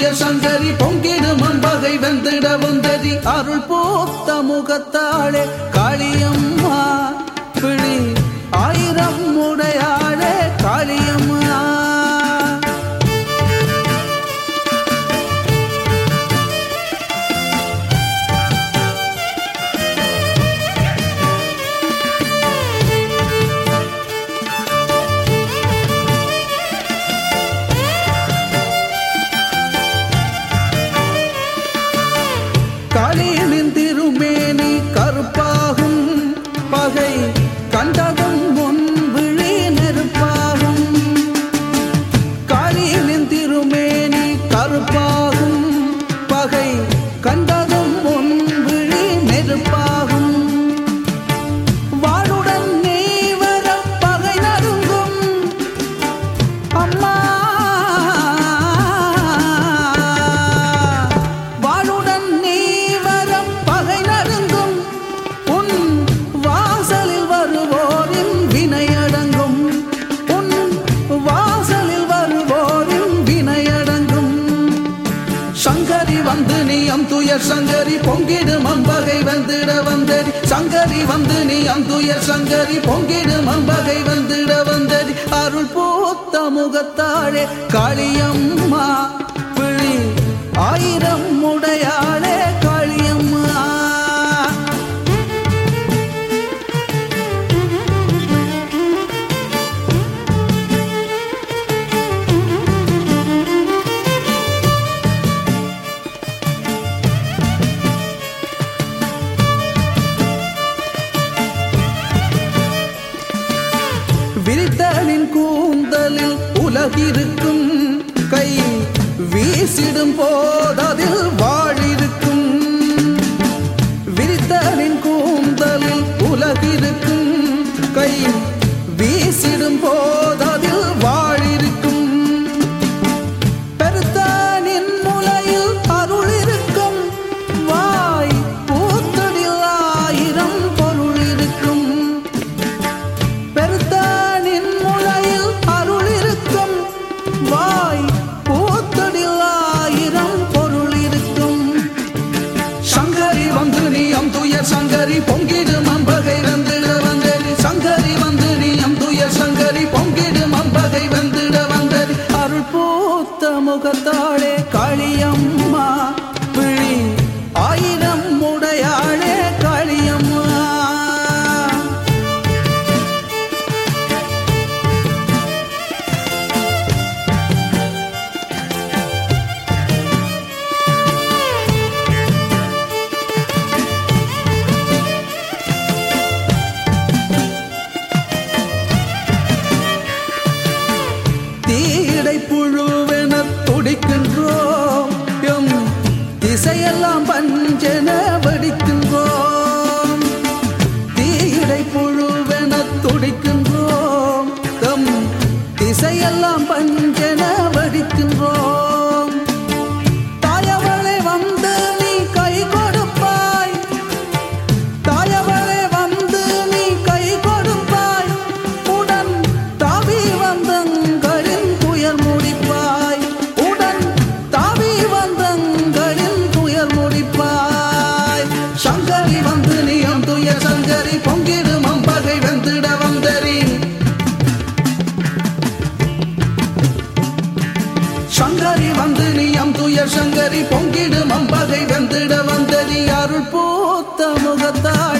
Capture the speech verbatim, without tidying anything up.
துய சங்கரி பொங்கிடும் அம்பகை வெந்திட வந்ததி அருள் போத்த முகத்தாளே காளியம்மா பிழி ஆயிரம் உடையாளே காளியம்மா. காளியனின் திருமேனி கருப்பாகும் பகை கண்டதும் முன்விழி நெருப்பாகும். காளியனின் திருமேனி கருப்பாகும் பகை கண்டதும் முன்விழி நெருப்பாகும். வாளுடன் நீ வர பகை நடுங்கும் அம்மா. சங்கரி வந்து நீ அந்துயர் சங்கரி பொங்கிடும் அம்பகை வந்திட வந்தடி சங்கரி வந்து நீ அந்துயர் சங்கரி பொங்கிடும் அம்பகை வந்திட வந்தடி அருள் பூத்த முகத்தாளே காளியம்மா பிழி ஆயிரம் உடையாளே காளியம்மா. விரித்தலின் கூந்தலில் உலகிருக்கும் கை வீசிடும் போததில் வாழிருக்கும். விரித்தலின் கூந்தலில் உலகிருக்கும் கை வீசிடும் போததில் வாழிருக்கும். பெருத்தானின் முலையில் அருள் இருக்கும் வாய் பூத்தடில் ஆயிரம் பொருள் இருக்கும். பெருத்த வாய் பூத்தடில் ஆயிரம் பொருள் இருக்கும். சங்கரி வந்து நீ அந்துயர் சங்கரி பொங்கிடும் அம்பகை வந்திட வந்தடி சங்கரி வந்து நீ அந்துயர் சங்கரி பொங்கிடும் அம்பகை வந்திட வந்தடி அருள் பூத்த முகத்தாளே காளியம்மா பிழி ஆயிரம் உடையாளே காளியம்மா. தீடை புழுவென துடிக்கின்றோம் எம் திசையெல்லாம் பஞ்சென வடிக்கின்றோம். தீடை புழுவென துடிக்கின்றோம் எம் திசையெல்லாம் பஞ்சென வடிக்கின்றோம். தாயவளை வந்து நீ கை கொடுப்பாய் தாயவளை வந்து நீ கை கொடுப்பாய் உடன் தாவி வந்தங்களின் துயர் முடிப்பாய் உடன் தாவி வந்தங்களின் துயர் முடிப்பாய். சங்கரி வந்து நீ அந்துயர் சங்கரி பொங்கிடும் அம்பகை வெந்திட வந்தரி சங்கரி வந்து நீ அந்துயர் சங்கரி பொங்கிடும் அம்பகை வெந்திட வந்தரி அருள் பூத்த முகத்தாள்